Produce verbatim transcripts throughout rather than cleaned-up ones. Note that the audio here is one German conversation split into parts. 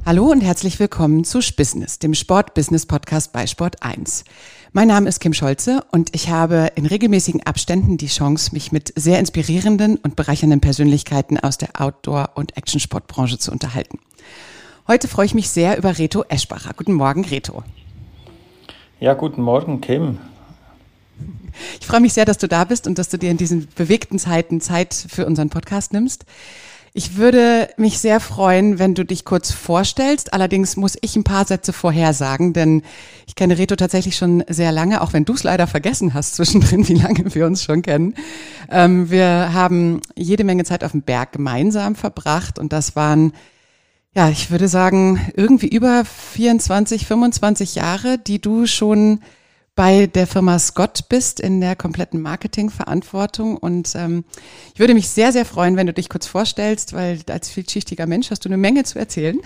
Hallo und herzlich willkommen zu Spissness, dem Sport-Business-Podcast bei Sport eins. Mein Name ist Kim Scholze und ich habe in regelmäßigen Abständen die Chance, mich mit sehr inspirierenden und bereichernden Persönlichkeiten aus der Outdoor- und Actionsportbranche zu unterhalten. Heute freue ich mich sehr über Reto Eschbacher. Guten Morgen, Reto. Ja, guten Morgen, Kim. Ich freue mich sehr, dass du da bist und dass du dir in diesen bewegten Zeiten Zeit für unseren Podcast nimmst. Ich würde mich sehr freuen, wenn du dich kurz vorstellst. Allerdings muss ich ein paar Sätze vorher sagen, denn ich kenne Reto tatsächlich schon sehr lange, auch wenn du es leider vergessen hast zwischendrin, wie lange wir uns schon kennen. Ähm, wir haben jede Menge Zeit auf dem Berg gemeinsam verbracht und das waren, ja, ich würde sagen, irgendwie über vierundzwanzig, fünfundzwanzig Jahre, die du schon bei der Firma Scott bist in der kompletten Marketingverantwortung und ähm, ich würde mich sehr, sehr freuen, wenn du dich kurz vorstellst, weil als vielschichtiger Mensch hast du eine Menge zu erzählen.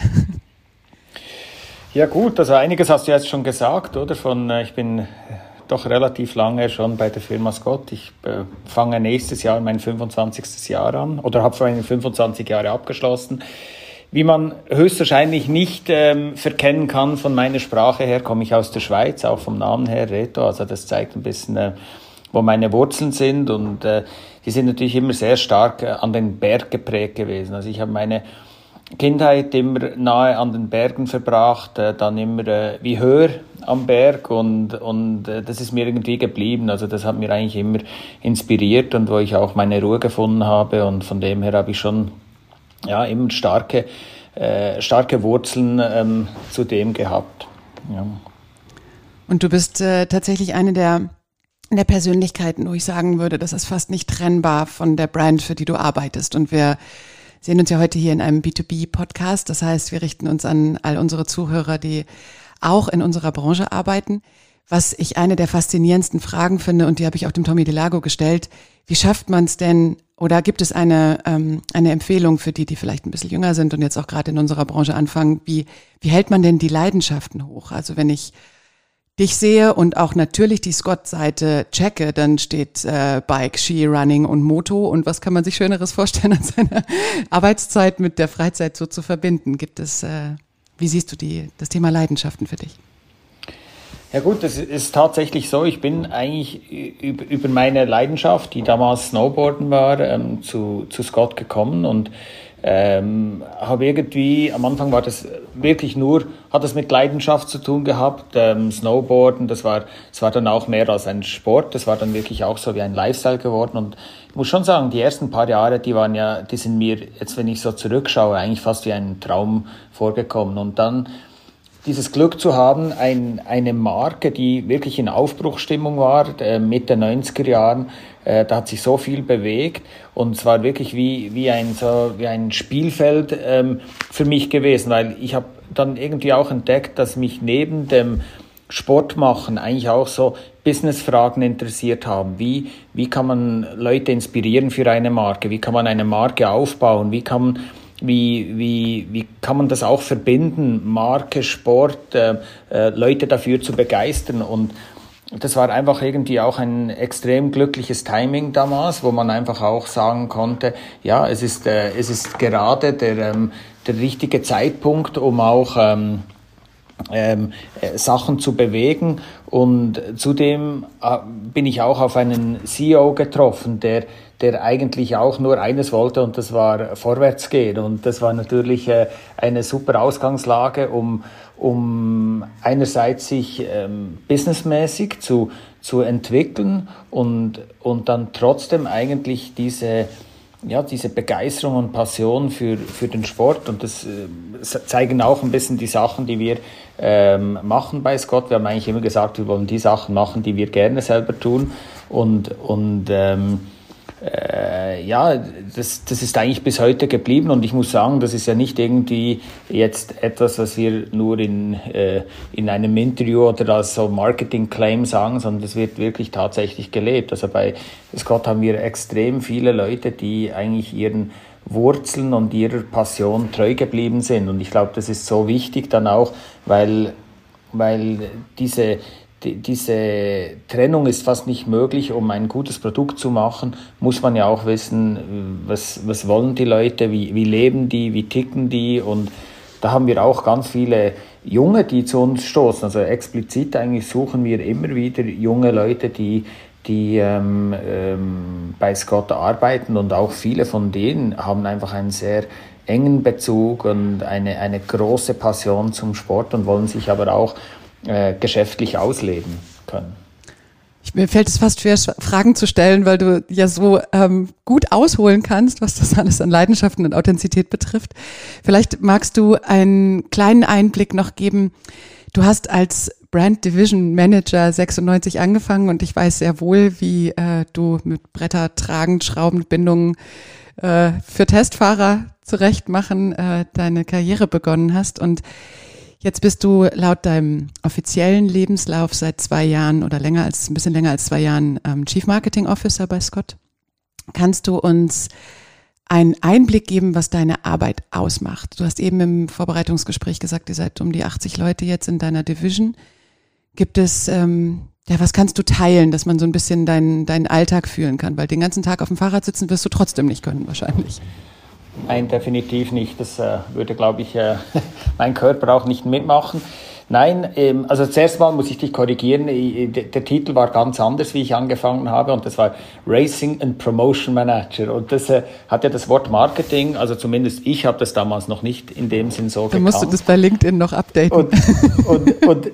Ja gut, also einiges hast du jetzt schon gesagt, oder? Von äh, ich bin doch relativ lange schon bei der Firma Scott. Ich äh, fange nächstes Jahr mein fünfundzwanzigstes Jahr an oder habe meine fünfundzwanzig Jahre abgeschlossen. Wie man höchstwahrscheinlich nicht ähm, verkennen kann von meiner Sprache her, komme ich aus der Schweiz, auch vom Namen her, Reto. Also das zeigt ein bisschen, äh, wo meine Wurzeln sind. Und äh, die sind natürlich immer sehr stark äh, an den Berg geprägt gewesen. Also ich habe meine Kindheit immer nahe an den Bergen verbracht, äh, dann immer äh, wie höher am Berg. Und, und äh, das ist mir irgendwie geblieben. Also das hat mir eigentlich immer inspiriert und wo ich auch meine Ruhe gefunden habe. Und von dem her habe ich schon ja, immer starke, äh, starke Wurzeln ähm, zu dem gehabt. Ja. Und du bist äh, tatsächlich eine der, der Persönlichkeiten, wo ich sagen würde, das ist fast nicht trennbar von der Brand, für die du arbeitest. Und wir sehen uns ja heute hier in einem B zwei B-Podcast. Das heißt, wir richten uns an all unsere Zuhörer, die auch in unserer Branche arbeiten. Was ich eine der faszinierendsten Fragen finde, und die habe ich auch dem Tommy Delago gestellt, wie schafft man es denn, oder gibt es eine ähm, eine Empfehlung für die, die vielleicht ein bisschen jünger sind und jetzt auch gerade in unserer Branche anfangen, wie wie hält man denn die Leidenschaften hoch? Also wenn ich dich sehe und auch natürlich die Scott-Seite checke, dann steht äh, Bike, Ski, Running und Moto. Und was kann man sich Schöneres vorstellen, als seine Arbeitszeit mit der Freizeit so zu verbinden? Gibt es, äh, wie siehst du die das Thema Leidenschaften für dich? Ja gut, es ist tatsächlich so, ich bin eigentlich über meine Leidenschaft, die damals Snowboarden war, ähm, zu, zu Scott gekommen und ähm, habe irgendwie, am Anfang war das wirklich nur, hat das mit Leidenschaft zu tun gehabt, ähm, Snowboarden, das war, das war dann auch mehr als ein Sport, das war dann wirklich auch so wie ein Lifestyle geworden und ich muss schon sagen, die ersten paar Jahre, die waren ja, die sind mir, jetzt wenn ich so zurückschaue, eigentlich fast wie ein Traum vorgekommen und dann dieses Glück zu haben, ein, eine Marke, die wirklich in Aufbruchsstimmung war, äh, Mitte neunziger Jahren, äh, da hat sich so viel bewegt und es war wirklich wie, wie, ein, so, wie ein Spielfeld ähm, für mich gewesen, weil ich habe dann irgendwie auch entdeckt, dass mich neben dem Sportmachen eigentlich auch so Businessfragen interessiert haben. Wie, wie kann man Leute inspirieren für eine Marke? Wie kann man eine Marke aufbauen? Wie kann man Wie, wie, wie kann man das auch verbinden, Marke, Sport, äh, äh, Leute dafür zu begeistern? Und das war einfach irgendwie auch ein extrem glückliches Timing damals, wo man einfach auch sagen konnte, ja, es ist, äh, es ist gerade der, ähm, der richtige Zeitpunkt, um auch ähm, ähm, äh, Sachen zu bewegen. Und zudem äh, bin ich auch auf einen C E O getroffen, der der eigentlich auch nur eines wollte und das war vorwärts gehen. Und das war natürlich äh, eine super Ausgangslage, um, um einerseits sich ähm, businessmäßig zu, zu entwickeln und, und dann trotzdem eigentlich diese, ja, diese Begeisterung und Passion für, für den Sport. Und das äh, zeigen auch ein bisschen die Sachen, die wir ähm, machen bei Scott. Wir haben eigentlich immer gesagt, wir wollen die Sachen machen, die wir gerne selber tun. Und, und ähm, Äh, ja, das, das ist eigentlich bis heute geblieben und ich muss sagen, das ist ja nicht irgendwie jetzt etwas, was wir nur in, äh, in einem Interview oder als so Marketing-Claim sagen, sondern das wird wirklich tatsächlich gelebt. Also bei Scott haben wir extrem viele Leute, die eigentlich ihren Wurzeln und ihrer Passion treu geblieben sind und ich glaube, das ist so wichtig dann auch, weil, weil diese Die, diese Trennung ist fast nicht möglich, um ein gutes Produkt zu machen, muss man ja auch wissen, was, was wollen die Leute, wie, wie leben die, wie ticken die und da haben wir auch ganz viele Junge, die zu uns stoßen. Also explizit eigentlich suchen wir immer wieder junge Leute, die die ähm, ähm, bei Scott arbeiten, und auch viele von denen haben einfach einen sehr engen Bezug und eine, eine große Passion zum Sport und wollen sich aber auch äh, geschäftlich ausleben können. Ich, mir fällt es fast schwer, Fragen zu stellen, weil du ja so ähm, gut ausholen kannst, was das alles an Leidenschaften und Authentizität betrifft. Vielleicht magst du einen kleinen Einblick noch geben. Du hast als Brand Division Manager sechsundneunzig angefangen und ich weiß sehr wohl, wie äh, du mit Bretter tragend, Schraubenbindungen äh, für Testfahrer zurechtmachen äh, deine Karriere begonnen hast. Und jetzt bist du laut deinem offiziellen Lebenslauf seit zwei Jahren oder länger als ein bisschen länger als zwei Jahren ähm, Chief Marketing Officer bei Scott. Kannst du uns einen Einblick geben, was deine Arbeit ausmacht? Du hast eben im Vorbereitungsgespräch gesagt, ihr seid um die achtzig Leute jetzt in deiner Division. Gibt es, ähm, ja, was kannst du teilen, dass man so ein bisschen deinen, deinen Alltag fühlen kann? Weil den ganzen Tag auf dem Fahrrad sitzen wirst du trotzdem nicht können wahrscheinlich. Nein, definitiv nicht. Das äh, würde, glaube ich, äh, mein Körper auch nicht mitmachen. Nein, ähm, also zuerst mal muss ich dich korrigieren. Der, der Titel war ganz anders, wie ich angefangen habe, und das war Racing and Promotion Manager. Und das äh, hat ja das Wort Marketing, also zumindest ich habe das damals noch nicht in dem Sinn so gekannt. Dann musst du das bei LinkedIn noch updaten. Und, und, und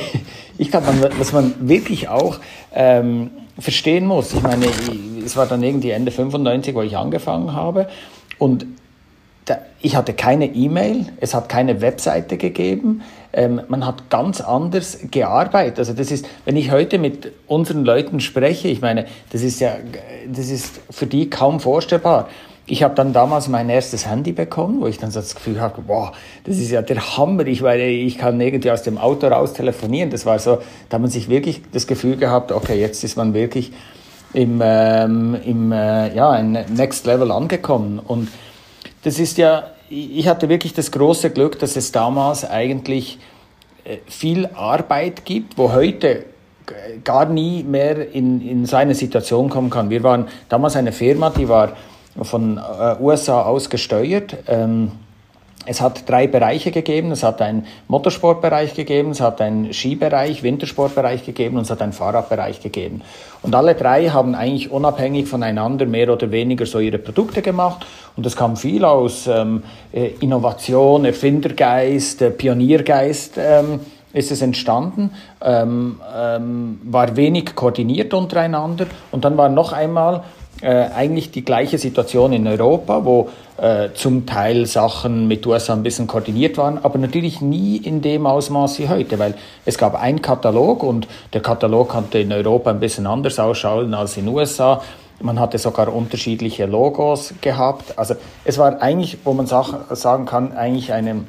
ich glaube, was man wirklich auch ähm, verstehen muss, ich meine, es war dann irgendwie Ende fünfundneunzig, wo ich angefangen habe, und da, ich hatte keine E-Mail, es hat keine Webseite gegeben, ähm, man hat ganz anders gearbeitet. Also das ist, wenn ich heute mit unseren Leuten spreche, ich meine, das ist ja, das ist für die kaum vorstellbar. Ich habe dann damals mein erstes Handy bekommen, wo ich dann so das Gefühl hatte, boah, das ist ja der Hammer, ich, meine, ich kann irgendwie aus dem Auto raus telefonieren. Das war so, da hat man sich wirklich das Gefühl gehabt, okay, jetzt ist man wirklich im, ähm, im äh, ja, Next Level angekommen. Und das ist ja, ich hatte wirklich das große Glück, dass es damals eigentlich äh, viel Arbeit gibt, wo heute gar nie mehr in, in so eine Situation kommen kann. Wir waren damals eine Firma, die war von äh, U S A aus gesteuert. Ähm, es hat drei Bereiche gegeben. Es hat einen Motorsportbereich gegeben, es hat einen Skibereich, Wintersportbereich gegeben und es hat einen Fahrradbereich gegeben. Und alle drei haben eigentlich unabhängig voneinander mehr oder weniger so ihre Produkte gemacht. Und es kam viel aus ähm, Innovation, Erfindergeist, äh, Pioniergeist, ähm, ist es entstanden, ähm, ähm, war wenig koordiniert untereinander. Und dann war noch einmal Äh, eigentlich die gleiche Situation in Europa, wo äh, zum Teil Sachen mit U S A ein bisschen koordiniert waren, aber natürlich nie in dem Ausmaß wie heute, weil es gab einen Katalog und der Katalog konnte in Europa ein bisschen anders ausschauen als in U S A. Man hatte sogar unterschiedliche Logos gehabt. Also es war eigentlich, wo man sach- sagen kann, eigentlich eine,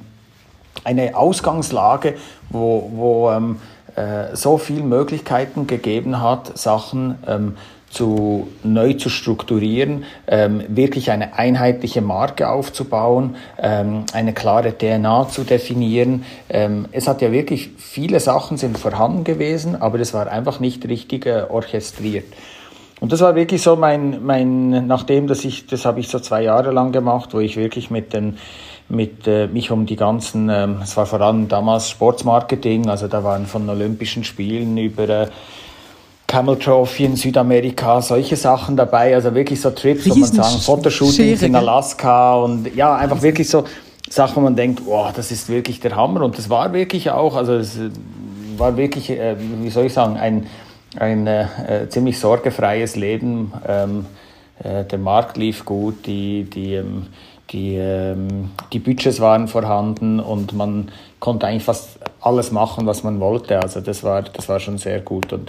eine Ausgangslage, wo, wo ähm, äh, so viele Möglichkeiten gegeben hat, Sachen ähm, zu neu zu strukturieren, ähm, wirklich eine einheitliche Marke aufzubauen, ähm, eine klare D N A zu definieren. Ähm, es hat ja wirklich, viele Sachen sind vorhanden gewesen, aber es war einfach nicht richtig äh, orchestriert. Und das war wirklich so mein, mein nachdem, dass ich, das habe ich so zwei Jahre lang gemacht, wo ich wirklich mit den mit äh, mich um die ganzen, ähm, es war vor allem damals Sportsmarketing, also da waren von Olympischen Spielen über äh, Camel Trophy in Südamerika, solche Sachen dabei, also wirklich so Trips, wo man sagen, Fotoshootings in Alaska und ja, einfach wirklich so Sachen, wo man denkt, oh, das ist wirklich der Hammer, und das war wirklich auch, also es war wirklich, äh, wie soll ich sagen, ein, ein äh, ziemlich sorgefreies Leben, ähm, äh, der Markt lief gut, die, die, ähm, die, ähm, die Budgets waren vorhanden und man konnte eigentlich fast alles machen, was man wollte, also das war, das war schon sehr gut. Und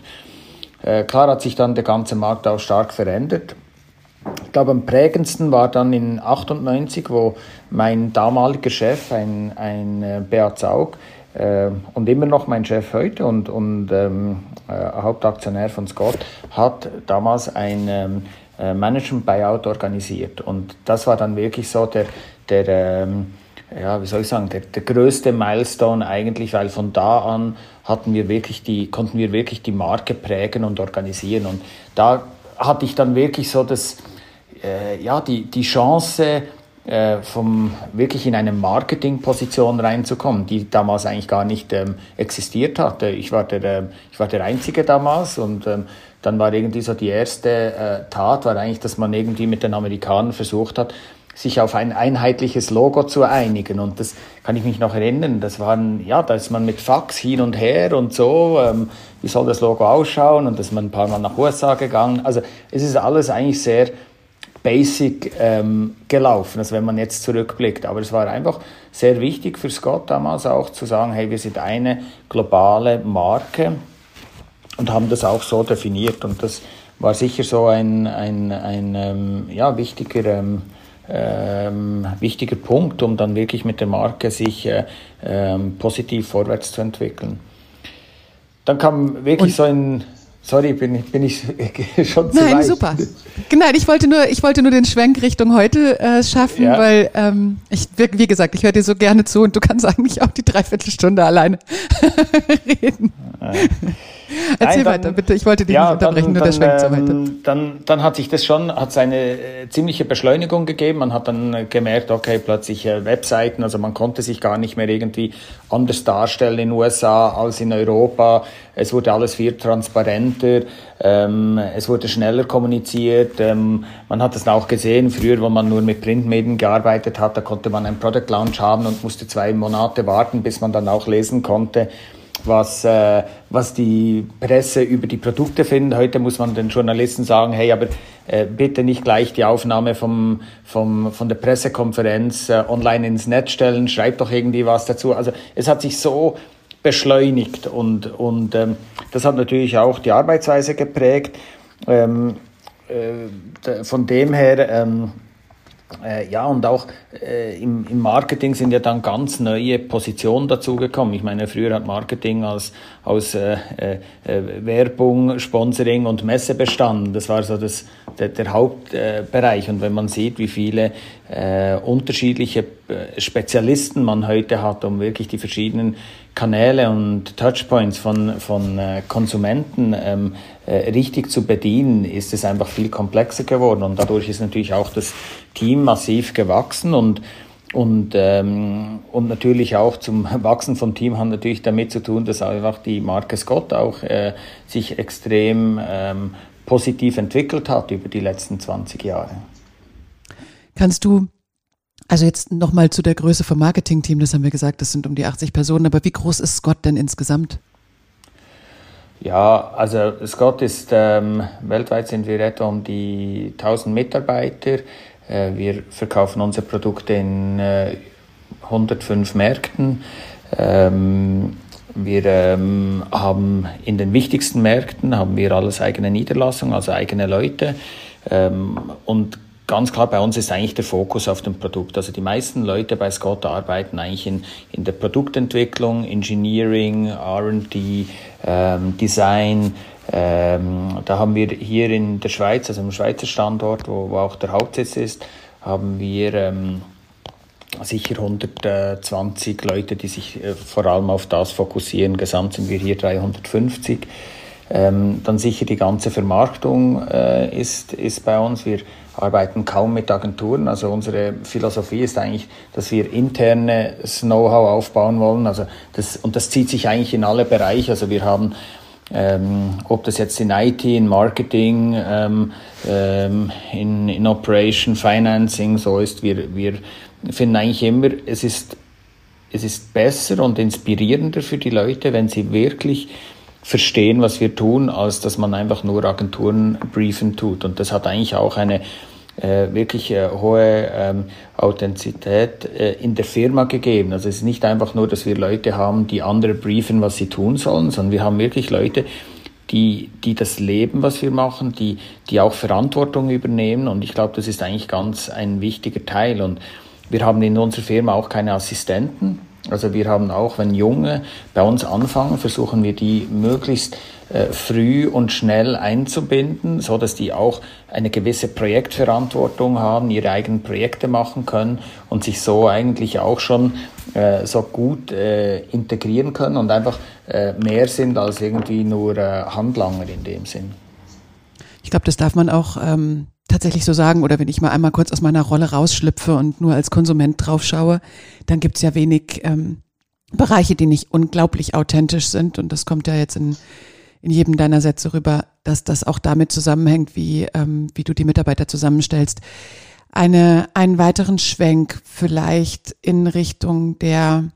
klar hat sich dann der ganze Markt auch stark verändert. Ich glaube, am prägendsten war dann in achtundneunzig, wo mein damaliger Chef, ein, ein Beat Zaug, äh, und immer noch mein Chef heute und, und ähm, äh, Hauptaktionär von Scott, hat damals ein ähm, Management-Buyout organisiert. Und das war dann wirklich so der, der ähm, ja, wie soll ich sagen, der, der größte Milestone eigentlich, weil von da an hatten wir wirklich die, konnten wir wirklich die Marke prägen und organisieren. Und da hatte ich dann wirklich so das, äh, ja, die, die Chance, äh, vom wirklich in eine Marketingposition reinzukommen, die damals eigentlich gar nicht ähm, existiert hatte. Ich war der, äh, ich war der Einzige damals und ähm, dann war irgendwie so die erste äh, Tat, war eigentlich, dass man irgendwie mit den Amerikanern versucht hat, sich auf ein einheitliches Logo zu einigen. Und das kann ich mich noch erinnern. Das waren, ja, da ist man mit Fax hin und her und so, ähm, wie soll das Logo ausschauen? Und da ist man ein paar Mal nach U S A gegangen. Also es ist alles eigentlich sehr basic ähm, gelaufen, also wenn man jetzt zurückblickt. Aber es war einfach sehr wichtig für Scott damals auch zu sagen, hey, wir sind eine globale Marke und haben das auch so definiert. Und das war sicher so ein, ein, ein ähm, ja, wichtiger, ähm, ähm, wichtiger Punkt, um dann wirklich mit der Marke sich äh, ähm, positiv vorwärts zu entwickeln. Dann kam wirklich und so ein... Sorry, bin ich, bin ich schon zu Nein, weit? super. Genau, ich wollte nur, ich wollte nur den Schwenk Richtung heute äh, schaffen, ja. weil ähm, ich, wie gesagt, ich höre dir so gerne zu und du kannst eigentlich auch die Dreiviertelstunde alleine reden. Ja. Erzähl Nein, dann, weiter, bitte. Ich wollte dich ja, nicht unterbrechen, dann, nur der Schwenk zu heute. Ähm, dann, dann hat sich das schon, hat es eine äh, ziemliche Beschleunigung gegeben. Man hat dann äh, gemerkt, okay, plötzlich äh, Webseiten, also man konnte sich gar nicht mehr irgendwie anders darstellen in den U S A als in Europa. Es wurde alles viel transparenter, ähm, es wurde schneller kommuniziert. Ähm, man hat das auch gesehen, früher, wo man nur mit Printmedien gearbeitet hat, da konnte man einen Product Launch haben und musste zwei Monate warten, bis man dann auch lesen konnte, was, äh, was die Presse über die Produkte findet. Heute muss man den Journalisten sagen, hey, aber äh, bitte nicht gleich die Aufnahme vom, vom, von der Pressekonferenz äh, online ins Netz stellen, schreibt doch irgendwie was dazu. Also es hat sich so beschleunigt und, und ähm, das hat natürlich auch die Arbeitsweise geprägt. Ähm, äh, von dem her... Ähm, Äh, ja, und auch äh, im, im Marketing sind ja dann ganz neue Positionen dazugekommen. Ich meine, früher hat Marketing als, aus äh, äh, Werbung, Sponsoring und Messe bestanden. Das war so das, der, der Hauptbereich. Äh, und wenn man sieht, wie viele äh, unterschiedliche äh, Spezialisten man heute hat, um wirklich die verschiedenen Kanäle und Touchpoints von, von äh, Konsumenten ähm, äh, richtig zu bedienen, ist es einfach viel komplexer geworden. Und dadurch ist natürlich auch das Team massiv gewachsen und und ähm, und natürlich auch zum Wachsen vom Team hat natürlich damit zu tun, dass einfach die Marke Scott auch äh, sich extrem ähm, positiv entwickelt hat über die letzten zwanzig Jahre. Kannst du, also jetzt nochmal zu der Größe vom Marketingteam, das haben wir gesagt, das sind um die achtzig Personen, aber wie groß ist Scott denn insgesamt? Ja, also Scott ist, ähm, weltweit sind wir etwa um die tausend Mitarbeiter. Äh, wir verkaufen unsere Produkte in äh, hundertfünf Märkten. Ähm, wir ähm, haben in den wichtigsten Märkten haben wir alles eigene Niederlassung, also eigene Leute. Ähm, und ganz klar, bei uns ist eigentlich der Fokus auf dem Produkt. Also die meisten Leute bei Scott arbeiten eigentlich in, in der Produktentwicklung, Engineering, R and D, ähm, Design. Ähm, da haben wir hier in der Schweiz, also im Schweizer Standort, wo, wo auch der Hauptsitz ist, haben wir ähm, sicher hundertzwanzig Leute, die sich äh, vor allem auf das fokussieren. Gesamt sind wir hier dreihundertfünfzig. Ähm, dann sicher die ganze Vermarktung äh, ist, ist bei uns. Wir arbeiten kaum mit Agenturen. Also unsere Philosophie ist eigentlich, dass wir internes Know-how aufbauen wollen. Also das, und das zieht sich eigentlich in alle Bereiche. Also wir haben, ähm, ob das jetzt in I T, in Marketing, ähm, ähm, in, in Operation, Financing so ist, wir, wir finden eigentlich immer, es ist, es ist besser und inspirierender für die Leute, wenn sie wirklich verstehen, was wir tun, als dass man einfach nur Agenturen briefen tut. Und das hat eigentlich auch eine äh, wirklich äh, hohe ähm, Authentizität äh, in der Firma gegeben. Also es ist nicht einfach nur, dass wir Leute haben, die andere briefen, was sie tun sollen, sondern wir haben wirklich Leute, die, die das leben, was wir machen, die, die auch Verantwortung übernehmen. Und ich glaube, das ist eigentlich ganz ein wichtiger Teil. Und wir haben in unserer Firma auch keine Assistenten. Also wir haben auch, wenn Junge bei uns anfangen, versuchen wir die möglichst äh, früh und schnell einzubinden, so dass die auch eine gewisse Projektverantwortung haben, ihre eigenen Projekte machen können und sich so eigentlich auch schon äh, so gut äh, integrieren können und einfach äh, mehr sind als irgendwie nur äh, Handlanger in dem Sinn. Ich glaube, das darf man auch ähm tatsächlich so sagen, oder wenn ich mal einmal kurz aus meiner Rolle rausschlüpfe und nur als Konsument drauf schaue, dann gibt es ja wenig ähm, Bereiche, die nicht unglaublich authentisch sind. Und das kommt ja jetzt in, in jedem deiner Sätze rüber, dass das auch damit zusammenhängt, wie, ähm, wie du die Mitarbeiter zusammenstellst. Eine, einen weiteren Schwenk vielleicht in Richtung der,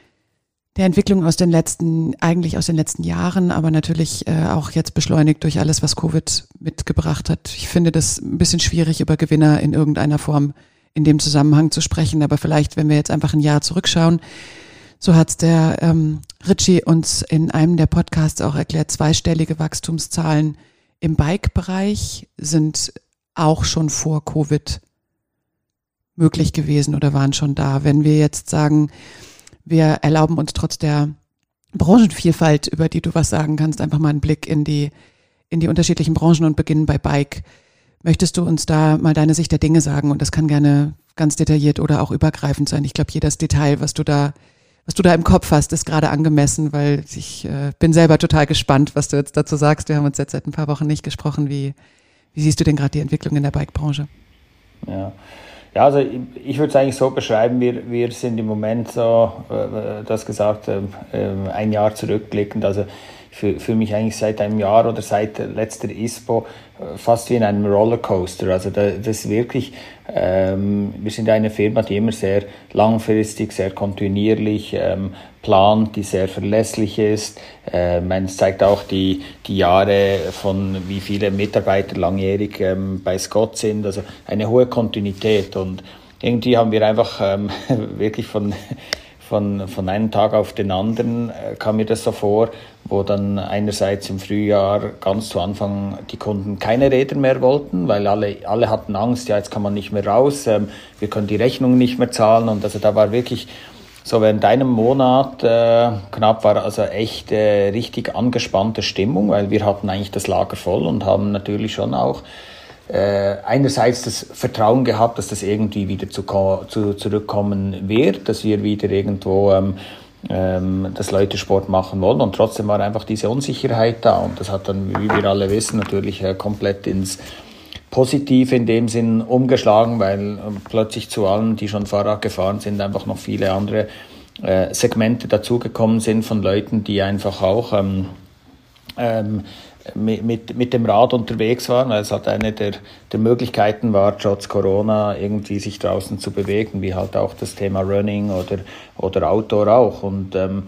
der Entwicklung aus den letzten, eigentlich aus den letzten Jahren, aber natürlich äh, auch jetzt beschleunigt durch alles, was Covid mitgebracht hat. Ich finde das ein bisschen schwierig, über Gewinner in irgendeiner Form in dem Zusammenhang zu sprechen, aber vielleicht, wenn wir jetzt einfach ein Jahr zurückschauen, so hat's der ähm, Richie uns in einem der Podcasts auch erklärt, zweistellige Wachstumszahlen im Bike-Bereich sind auch schon vor Covid möglich gewesen oder waren schon da. Wenn wir jetzt sagen, wir erlauben uns trotz der Branchenvielfalt, über die du was sagen kannst, einfach mal einen Blick in die, in die unterschiedlichen Branchen und beginnen bei Bike. Möchtest du uns da mal deine Sicht der Dinge sagen? Und das kann gerne ganz detailliert oder auch übergreifend sein. Ich glaube, jedes Detail, was du da, was du da im Kopf hast, ist gerade angemessen, weil ich äh, bin selber total gespannt, was du jetzt dazu sagst. Wir haben uns jetzt seit ein paar Wochen nicht gesprochen. Wie, wie siehst du denn gerade die Entwicklung in der Bike-Branche? Ja. Ja, also ich, ich würde es eigentlich so beschreiben, wir, wir sind im Moment so, äh, du hast gesagt, äh, ein Jahr zurückblickend, also für, für mich eigentlich seit einem Jahr oder seit letzter I S P O äh, fast wie in einem Rollercoaster. Also da, das ist wirklich, ähm, wir sind eine Firma, die immer sehr langfristig, sehr kontinuierlich ähm, plant, die sehr verlässlich ist. Äh, es zeigt auch die, die Jahre von wie viele Mitarbeiter langjährig ähm, bei Scott sind, also eine hohe Kontinuität. Und irgendwie haben wir einfach ähm, wirklich von, von, von einem Tag auf den anderen äh, kam mir das so vor, wo dann einerseits im Frühjahr ganz zu Anfang die Kunden keine Räder mehr wollten, weil alle, alle hatten Angst, ja jetzt kann man nicht mehr raus, ähm, wir können die Rechnung nicht mehr zahlen. Und also da war wirklich so während einem Monat äh, knapp war also echt äh, richtig angespannte Stimmung, weil wir hatten eigentlich das Lager voll und haben natürlich schon auch äh, einerseits das Vertrauen gehabt, dass das irgendwie wieder zu, zu, zurückkommen wird, dass wir wieder irgendwo ähm, ähm, dass Leute Sport machen wollen, und trotzdem war einfach diese Unsicherheit da, und das hat dann, wie wir alle wissen, natürlich äh, komplett ins Positive in dem Sinn umgeschlagen, weil äh, plötzlich zu allen, die schon Fahrrad gefahren sind, einfach noch viele andere äh, Segmente dazugekommen sind von Leuten, die einfach auch ähm, ähm, mit, mit, mit dem Rad unterwegs waren, weil es halt eine der, der Möglichkeiten war, trotz Corona irgendwie sich draußen zu bewegen, wie halt auch das Thema Running oder, oder Outdoor auch. Und ähm,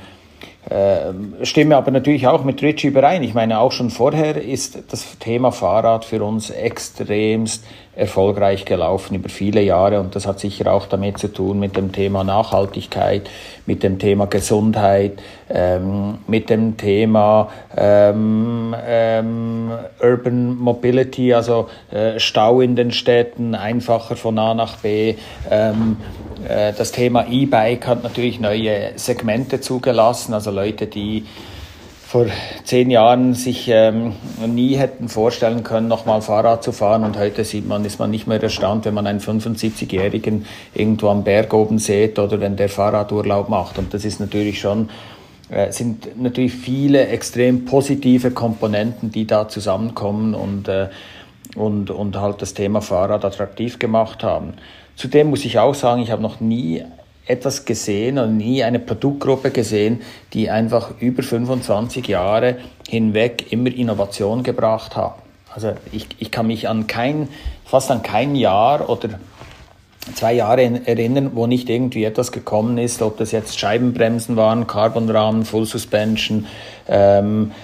äh, stimme aber natürlich auch mit Richie überein. Ich meine, auch schon vorher ist das Thema Fahrrad für uns extremst erfolgreich gelaufen über viele Jahre, und das hat sicher auch damit zu tun mit dem Thema Nachhaltigkeit, mit dem Thema Gesundheit, ähm, mit dem Thema ähm, ähm, Urban Mobility, also äh, Stau in den Städten, einfacher von A nach B. Ähm, äh, das Thema E-Bike hat natürlich neue Segmente zugelassen, also Leute, die vor zehn Jahren sich ähm, nie hätten vorstellen können, nochmal Fahrrad zu fahren. Und heute sieht man, ist man nicht mehr erstaunt, wenn man einen fünfundsiebzigjährigen irgendwo am Berg oben sieht oder wenn der Fahrradurlaub macht. Und das ist natürlich schon, äh, sind natürlich viele extrem positive Komponenten, die da zusammenkommen und, äh, und, und halt das Thema Fahrrad attraktiv gemacht haben. Zudem muss ich auch sagen, ich habe noch nie etwas gesehen und nie eine Produktgruppe gesehen, die einfach über fünfundzwanzig Jahre hinweg immer Innovation gebracht hat. Also ich, ich kann mich an kein, fast an kein Jahr oder zwei Jahre erinnern, wo nicht irgendwie etwas gekommen ist, ob das jetzt Scheibenbremsen waren, Carbonrahmen, Full Suspension, ähm,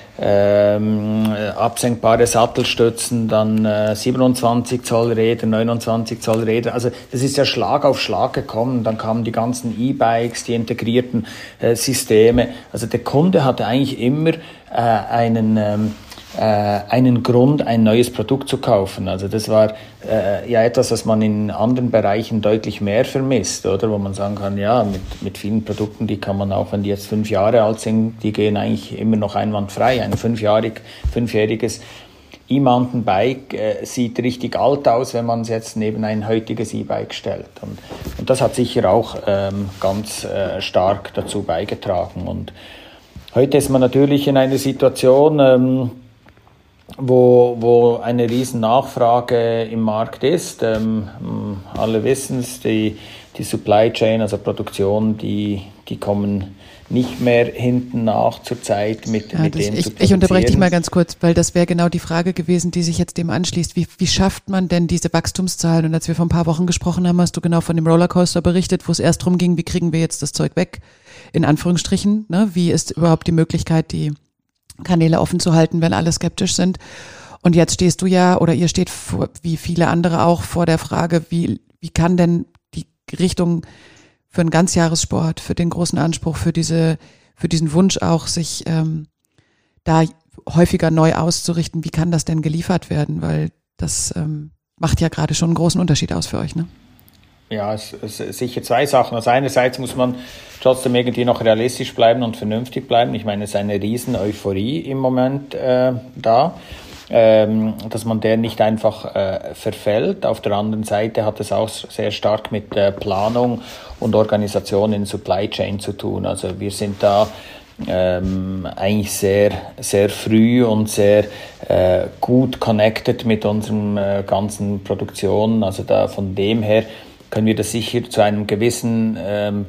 ähm, absenkbare Sattelstützen, dann äh, siebenundzwanzig Zoll Räder, neunundzwanzig Zoll Räder. Also das ist ja Schlag auf Schlag gekommen. Dann kamen die ganzen E-Bikes, die integrierten äh, Systeme. Also der Kunde hatte eigentlich immer äh, einen ähm, einen Grund, ein neues Produkt zu kaufen. Also das war äh, ja etwas, was man in anderen Bereichen deutlich mehr vermisst, oder? Wo man sagen kann, ja, mit, mit vielen Produkten, die kann man auch, wenn die jetzt fünf Jahre alt sind, die gehen eigentlich immer noch einwandfrei. Ein fünfjährig, fünfjähriges E-Mountainbike äh, sieht richtig alt aus, wenn man es jetzt neben ein heutiges E-Bike stellt. Und, und das hat sicher auch ähm, ganz äh, stark dazu beigetragen. Und heute ist man natürlich in einer Situation, ähm, wo, wo eine riesen Nachfrage im Markt ist. Ähm, alle wissen es, die, die Supply Chain, also Produktion, die, die kommen nicht mehr hinten nach zur Zeit mit, ja, mit das, dem ich, zu produzieren. Ich unterbreche dich mal ganz kurz, weil das wäre genau die Frage gewesen, die sich jetzt dem anschließt. Wie, wie schafft man denn diese Wachstumszahlen? Und als wir vor ein paar Wochen gesprochen haben, hast du genau von dem Rollercoaster berichtet, wo es erst darum ging, wie kriegen wir jetzt das Zeug weg, in Anführungsstrichen. Ne? Wie ist überhaupt die Möglichkeit, die Kanäle offen zu halten, wenn alle skeptisch sind? Und jetzt stehst du ja, oder ihr steht vor, wie viele andere auch vor der Frage, wie, wie kann denn die Richtung für einen Ganzjahressport, für den großen Anspruch, für diese, für diesen Wunsch auch, sich ähm, da häufiger neu auszurichten, wie kann das denn geliefert werden? Weil das ähm, macht ja gerade schon einen großen Unterschied aus für euch, ne? Ja, es, es sicher zwei Sachen. Also einerseits muss man trotzdem irgendwie noch realistisch bleiben und vernünftig bleiben. Ich meine, es ist eine riesen Euphorie im Moment äh, da. Ähm, dass man der nicht einfach äh, verfällt. Auf der anderen Seite hat es auch sehr stark mit äh, Planung und Organisation in Supply Chain zu tun. Also wir sind da ähm, eigentlich sehr, sehr früh und sehr äh, gut connected mit unseren äh, ganzen Produktionen. Also da von dem her können wir das sicher zu einem gewissen ähm,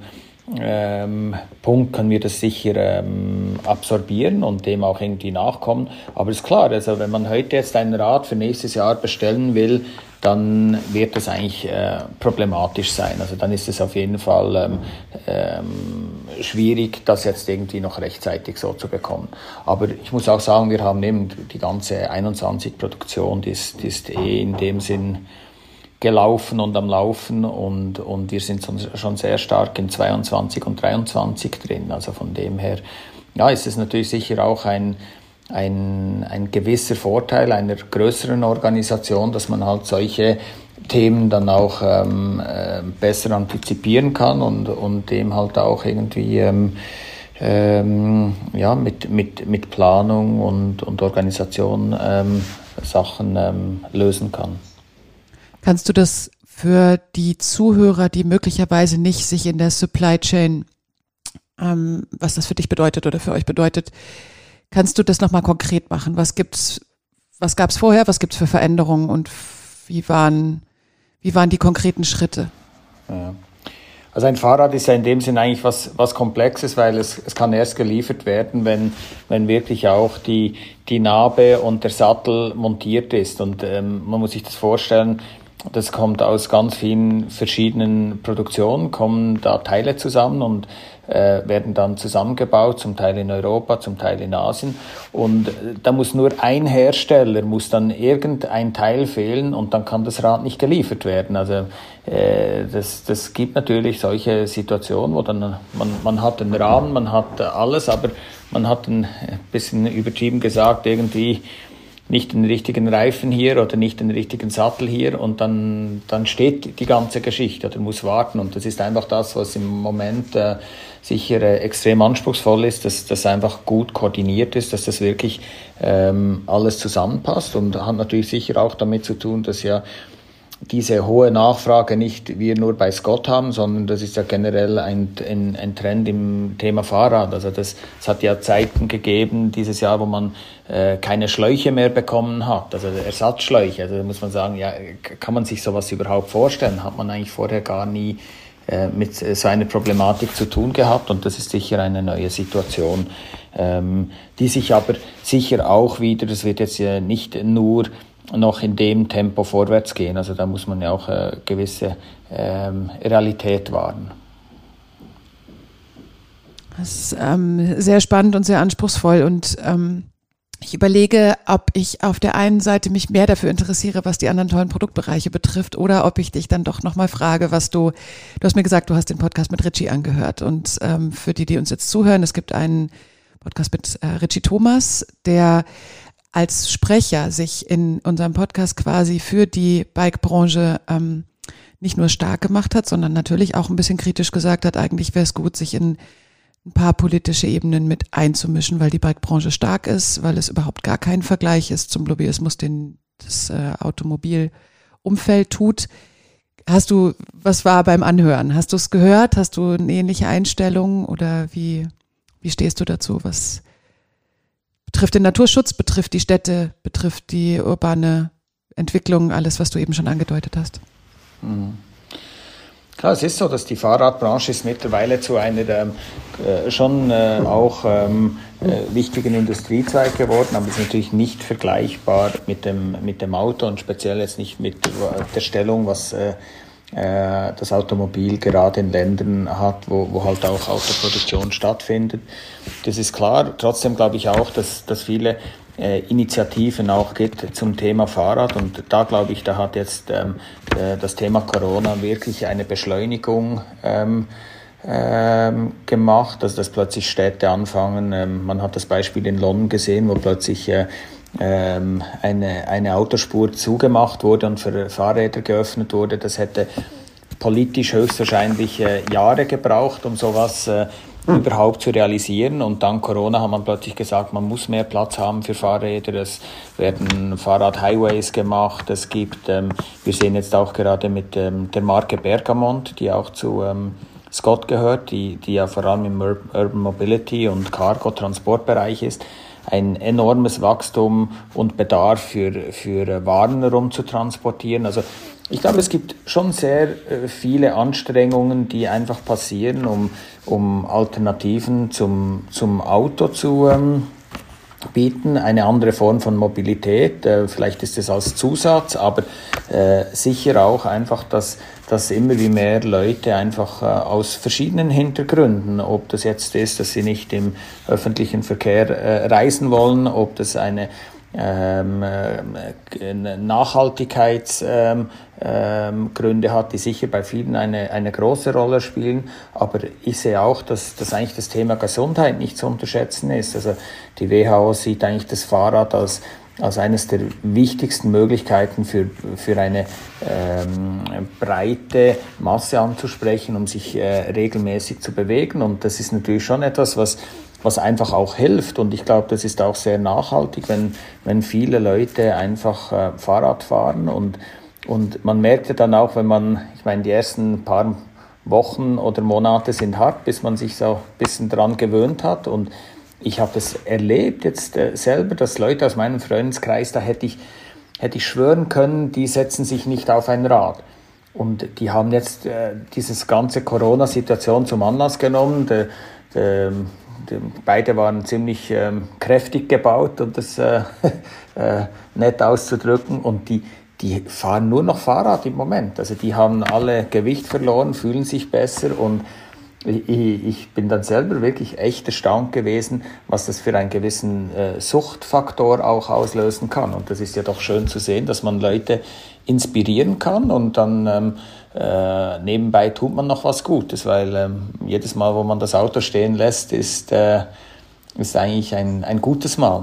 Ähm, Punkt können wir das sicher ähm, absorbieren und dem auch irgendwie nachkommen. Aber ist klar, also wenn man heute jetzt ein Rad für nächstes Jahr bestellen will, dann wird das eigentlich äh, problematisch sein. Also dann ist es auf jeden Fall ähm, ähm, schwierig, das jetzt irgendwie noch rechtzeitig so zu bekommen. Aber ich muss auch sagen, wir haben eben die ganze einundzwanzig-Produktion, die ist, die ist eh in dem Sinn gelaufen und am Laufen und, und wir sind schon sehr stark in zweiundzwanzig und dreiundzwanzig drin. Also von dem her, ja, ist es natürlich sicher auch ein, ein, ein gewisser Vorteil einer größeren Organisation, dass man halt solche Themen dann auch ähm, äh, besser antizipieren kann und, und dem halt auch irgendwie ähm, ähm, ja, mit, mit, mit Planung und, und Organisation ähm, Sachen ähm, lösen kann. Kannst du das für die Zuhörer, die möglicherweise nicht sich in der Supply Chain, ähm, was das für dich bedeutet oder für euch bedeutet, kannst du das nochmal konkret machen? Was gibt's, was gab's vorher, was gibt's für Veränderungen und wie waren, wie waren die konkreten Schritte? Ja. Also ein Fahrrad ist ja in dem Sinn eigentlich was, was Komplexes, weil es, es kann erst geliefert werden, wenn, wenn wirklich auch die, die Nabe und der Sattel montiert ist. Und ähm, man muss sich das vorstellen, das kommt aus ganz vielen verschiedenen Produktionen, kommen da Teile zusammen und äh, werden dann zusammengebaut, zum Teil in Europa, zum Teil in Asien. Und äh, da muss nur ein Hersteller, muss dann irgendein Teil fehlen und dann kann das Rad nicht geliefert werden. Also äh, das, das gibt natürlich solche Situationen, wo dann man, man hat einen Rahmen, man hat alles, aber man hat ein bisschen übertrieben gesagt irgendwie nicht den richtigen Reifen hier oder nicht den richtigen Sattel hier und dann, dann steht die ganze Geschichte oder muss warten. Und das ist einfach das, was im Moment äh, sicher äh, extrem anspruchsvoll ist, dass das einfach gut koordiniert ist, dass das wirklich ähm, alles zusammenpasst und hat natürlich sicher auch damit zu tun, dass ja diese hohe Nachfrage nicht wir nur bei Scott haben, sondern das ist ja generell ein, ein, ein Trend im Thema Fahrrad. Also das, es hat ja Zeiten gegeben dieses Jahr, wo man äh, keine Schläuche mehr bekommen hat, also Ersatzschläuche. Also da muss man sagen, ja, kann man sich sowas überhaupt vorstellen? Hat man eigentlich vorher gar nie äh, mit so einer Problematik zu tun gehabt und das ist sicher eine neue Situation, ähm, die sich aber sicher auch wieder, das wird jetzt ja nicht nur noch in dem Tempo vorwärts gehen. Also da muss man ja auch eine gewisse ähm, Realität wahren. Das ist ähm, sehr spannend und sehr anspruchsvoll und ähm, ich überlege, ob ich auf der einen Seite mich mehr dafür interessiere, was die anderen tollen Produktbereiche betrifft oder ob ich dich dann doch nochmal frage, was du, du hast mir gesagt, du hast den Podcast mit Richie angehört und ähm, für die, die uns jetzt zuhören, es gibt einen Podcast mit äh, Richie Thomas, der als Sprecher sich in unserem Podcast quasi für die Bike-Branche ähm, nicht nur stark gemacht hat, sondern natürlich auch ein bisschen kritisch gesagt hat, eigentlich wäre es gut, sich in ein paar politische Ebenen mit einzumischen, weil die Bike-Branche stark ist, weil es überhaupt gar kein Vergleich ist zum Lobbyismus, den das äh, Automobilumfeld tut. Hast du, was war beim Anhören? Hast du es gehört? Hast du eine ähnliche Einstellung oder wie, wie stehst du dazu? Was betrifft den Naturschutz, betrifft die Städte, betrifft die urbane Entwicklung, alles, was du eben schon angedeutet hast. Mhm. Klar, es ist so, dass die Fahrradbranche ist mittlerweile zu einer ähm, äh, schon äh, auch ähm, äh, wichtigen Industriezweig geworden, aber es ist natürlich nicht vergleichbar mit dem, mit dem Auto und speziell jetzt nicht mit der Stellung, was äh, äh, das Automobil gerade in Ländern hat, wo, wo halt auch Autoproduktion stattfindet. Das ist klar. Trotzdem glaube ich auch, dass, dass viele Äh, Initiativen auch gibt zum Thema Fahrrad und da glaube ich, da hat jetzt ähm, äh, das Thema Corona wirklich eine Beschleunigung ähm, ähm, gemacht, also dass plötzlich Städte anfangen, ähm, man hat das Beispiel in London gesehen, wo plötzlich äh, ähm, eine, eine Autospur zugemacht wurde und für Fahrräder geöffnet wurde. Das hätte politisch höchstwahrscheinlich äh, Jahre gebraucht, um sowas äh, überhaupt zu realisieren. Und dank Corona hat man plötzlich gesagt, man muss mehr Platz haben für Fahrräder. Es werden Fahrrad-Highways gemacht. Es gibt, ähm, wir sehen jetzt auch gerade mit ähm, der Marke Bergamont, die auch zu ähm, Scott gehört, die, die ja vor allem im Ur- Urban Mobility und Cargo-Transportbereich ist, ein enormes Wachstum und Bedarf für, für Waren herum zu transportieren. Also ich glaube, es gibt schon sehr äh, viele Anstrengungen, die einfach passieren, um, um Alternativen zum, zum Auto zu ähm, bieten. Eine andere Form von Mobilität, äh, vielleicht ist es als Zusatz, aber äh, sicher auch einfach, dass, dass immer wie mehr Leute einfach äh, aus verschiedenen Hintergründen, ob das jetzt ist, dass sie nicht im öffentlichen Verkehr äh, reisen wollen, ob das eine Ähm, äh, Nachhaltigkeitsgründe ähm, ähm, hat, die sicher bei vielen eine, eine große Rolle spielen. Aber ich sehe auch, dass, dass eigentlich das Thema Gesundheit nicht zu unterschätzen ist. Also die W H O sieht eigentlich das Fahrrad als, als eines der wichtigsten Möglichkeiten für, für eine ähm, breite Masse anzusprechen, um sich äh, regelmäßig zu bewegen. Und das ist natürlich schon etwas, was was einfach auch hilft. Und ich glaube, das ist auch sehr nachhaltig, wenn, wenn viele Leute einfach äh, Fahrrad fahren. Und, und man merkt ja dann auch, wenn man, ich meine, die ersten paar Wochen oder Monate sind hart, bis man sich so ein bisschen dran gewöhnt hat. Und ich habe das erlebt jetzt äh, selber, dass Leute aus meinem Freundeskreis, da hätte ich, hätte ich schwören können, die setzen sich nicht auf ein Rad. Und die haben jetzt äh, dieses ganze Corona-Situation zum Anlass genommen. De, de, Beide waren ziemlich ähm, kräftig gebaut, um das äh, äh, nett auszudrücken. Und die, die fahren nur noch Fahrrad im Moment. Also die haben alle Gewicht verloren, fühlen sich besser. Und ich, ich bin dann selber wirklich echt erstaunt gewesen, was das für einen gewissen äh, Suchtfaktor auch auslösen kann. Und das ist ja doch schön zu sehen, dass man Leute inspirieren kann und dann ähm, äh, nebenbei tut man noch was Gutes, weil ähm, jedes Mal, wo man das Auto stehen lässt, ist, äh, ist eigentlich ein, ein gutes Mal.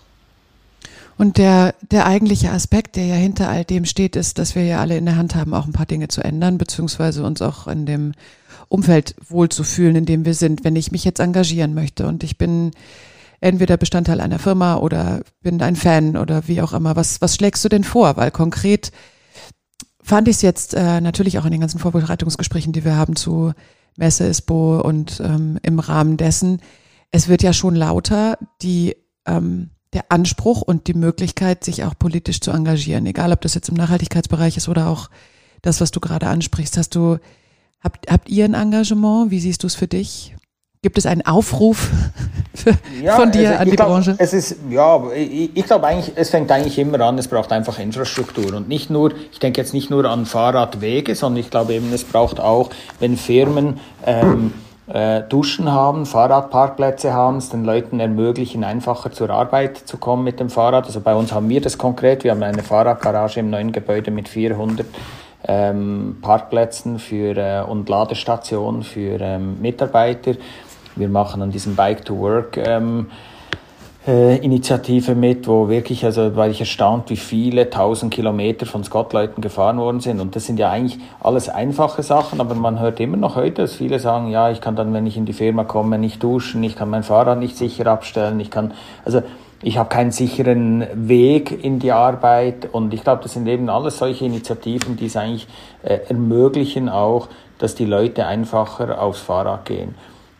Und der, der eigentliche Aspekt, der ja hinter all dem steht, ist, dass wir ja alle in der Hand haben, auch ein paar Dinge zu ändern, beziehungsweise uns auch in dem Umfeld wohlzufühlen, in dem wir sind. Wenn ich mich jetzt engagieren möchte und ich bin entweder Bestandteil einer Firma oder bin ein Fan oder wie auch immer, was, was schlägst du denn vor? Weil konkret fand ich es jetzt äh, natürlich auch in den ganzen Vorbereitungsgesprächen, die wir haben zu Messe, ISPO und ähm, im Rahmen dessen, es wird ja schon lauter, die ähm, der Anspruch und die Möglichkeit, sich auch politisch zu engagieren, egal ob das jetzt im Nachhaltigkeitsbereich ist oder auch das, was du gerade ansprichst. Hast du, habt, habt ihr ein Engagement? Wie siehst du es für dich? Gibt es einen Aufruf für, ja, von dir also an die glaub, Branche? Es ist, ja, ich, ich glaube eigentlich, es fängt eigentlich immer an, es braucht einfach Infrastruktur und nicht nur, ich denke jetzt nicht nur an Fahrradwege, sondern ich glaube eben, es braucht auch, wenn Firmen ähm, äh, Duschen haben, Fahrradparkplätze haben, es den Leuten ermöglichen, einfacher zur Arbeit zu kommen mit dem Fahrrad. Also bei uns haben wir das konkret, wir haben eine Fahrradgarage im neuen Gebäude mit vierhundert ähm, Parkplätzen für, äh, und Ladestationen für ähm, Mitarbeiter. Wir machen an diesem Bike-to-Work ähm, äh, Initiative mit, wo wirklich, also war ich erstaunt, wie viele tausend Kilometer von Scott-Leuten gefahren worden sind. Und das sind ja eigentlich alles einfache Sachen, aber man hört immer noch heute, dass viele sagen, ja, ich kann dann, wenn ich in die Firma komme, nicht duschen, ich kann mein Fahrrad nicht sicher abstellen, ich kann, also ich habe keinen sicheren Weg in die Arbeit. Und ich glaube, das sind eben alles solche Initiativen, die es eigentlich äh, ermöglichen auch, dass die Leute einfacher aufs Fahrrad gehen.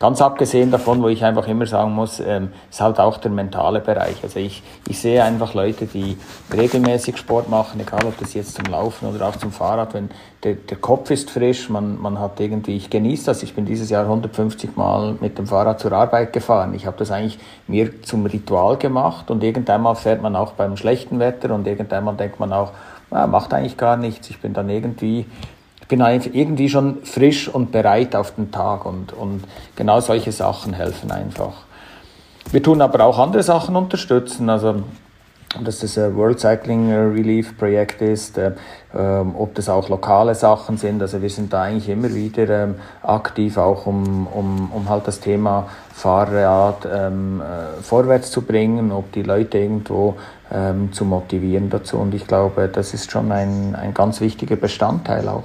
Ganz abgesehen davon, wo ich einfach immer sagen muss, ähm, ist halt auch der mentale Bereich. Also ich, ich sehe einfach Leute, die regelmäßig Sport machen, egal ob das jetzt zum Laufen oder auch zum Fahrrad, wenn der, der Kopf ist frisch, man, man hat irgendwie, ich genieße das, ich bin dieses Jahr hundertfünfzig Mal mit dem Fahrrad zur Arbeit gefahren. Ich habe das eigentlich mir zum Ritual gemacht und irgendwann mal fährt man auch beim schlechten Wetter und irgendwann mal denkt man auch, ja, macht eigentlich gar nichts, ich bin dann irgendwie, ich bin irgendwie schon frisch und bereit auf den Tag und, und genau solche Sachen helfen einfach. Wir tun aber auch andere Sachen unterstützen, also dass das ein World Cycling Relief Projekt ist, äh, ähm, ob das auch lokale Sachen sind. Also wir sind da eigentlich immer wieder ähm, aktiv, auch um, um, um halt das Thema Fahrrad ähm, äh, vorwärts zu bringen, ob die Leute irgendwo ähm, zu motivieren dazu. Und ich glaube, das ist schon ein, ein ganz wichtiger Bestandteil auch.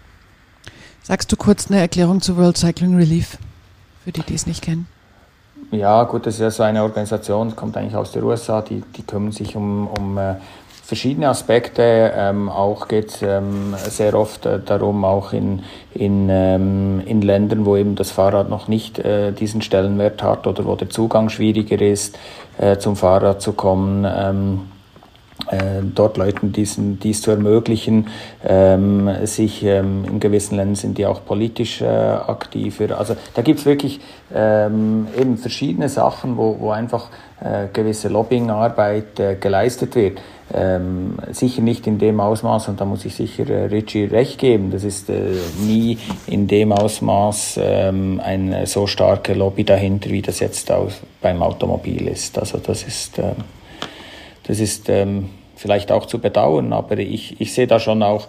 Sagst du kurz eine Erklärung zu World Cycling Relief, für die, die es nicht kennen? Ja, gut, das ist ja so eine Organisation, das kommt eigentlich aus den U S A, die, die kümmern sich um, um äh, verschiedene Aspekte. Ähm, auch geht es ähm, sehr oft äh, darum, auch in, in, ähm, in Ländern, wo eben das Fahrrad noch nicht äh, diesen Stellenwert hat oder wo der Zugang schwieriger ist, äh, zum Fahrrad zu kommen. Ähm, Äh, dort Leuten diesen, dies zu ermöglichen. Ähm, sich ähm, in gewissen Ländern sind die auch politisch äh, aktiver. Also da gibt es wirklich ähm, eben verschiedene Sachen, wo, wo einfach äh, gewisse Lobbyingarbeit äh, geleistet wird. Ähm, sicher nicht in dem Ausmaß, und da muss ich sicher äh, Richie recht geben, das ist äh, nie in dem Ausmaß ähm, eine so starke Lobby dahinter, wie das jetzt auch beim Automobil ist. Also das ist... Äh, Das ist ähm, vielleicht auch zu bedauern, aber ich, ich sehe da schon auch,